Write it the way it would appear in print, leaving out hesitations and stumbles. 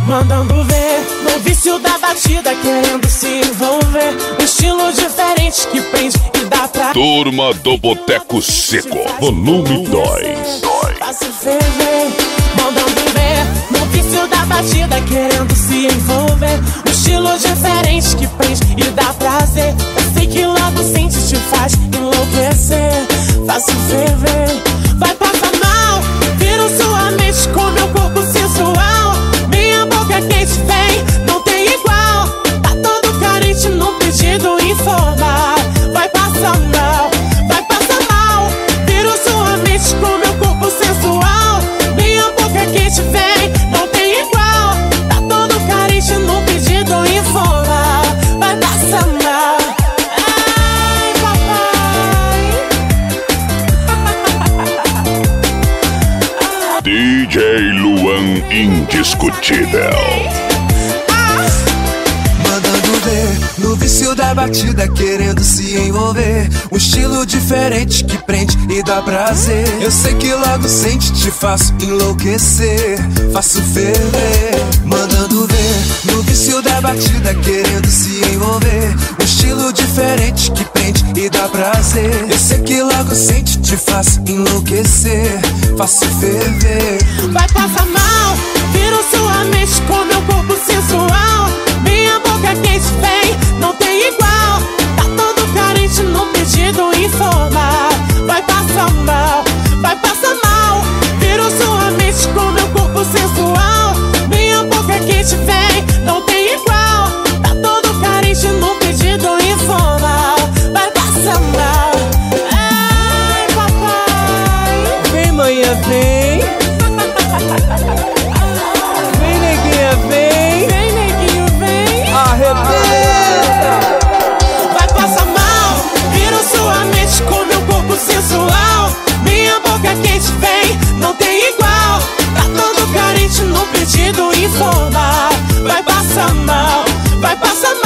mandando ver. No vício da batida, querendo se envolver. Um estilo diferente que prende e dá pra... Turma do Boteco Seco, volume 2. Faço ferver, mandando ver. No vício da batida, querendo se envolver. Um estilo diferente que prende e dá prazer. Eu sei que logo sente, te faz enlouquecer. Faço ferver, vai passar mal. Viro sua mente com meu corpo sensual. Minha boca quente vem, não tem igual. Tá todo carente num pedido informal. Vai passar mal, vai passar mal. Viro sua mente com meu corpo sensual. Minha boca quente vem, não tem igual. Tá todo carente num pedido informal. Vai passar mal. Ai, papai. DJ Luan Indiscutível. Mandando ver, no vício da batida, querendo se envolver. Um estilo diferente que prende e dá prazer. Eu sei que logo sente, te faço enlouquecer. Faço ferver, mandando ver. No vício da batida, querendo se envolver. Um estilo diferente que prende e dá prazer. Eu sei que logo sente, te faço enlouquecer. Faço ferver. Vai passar mal, viro sua mente com meu corpo sensual. Minha boca quente vem, não tem igual. Tá todo carente num pedido informal. Vai passar mal, vai passar mal. Viro sua mente com meu corpo sensual. Minha boca quente vem, não tem igual. Tá todo carente num pedido informal. Vai passar mal. Ai, papai. Vem, manhã, vem. Vem, neguinha, vem. Vem, neguinho, vem. Arrebenta. Vai passar mal, viro sua mente com meu corpo sensual. Minha boca quente vem, não tem igual. Tá todo carente num pedido informal. Vai passar mal, vai passar mal.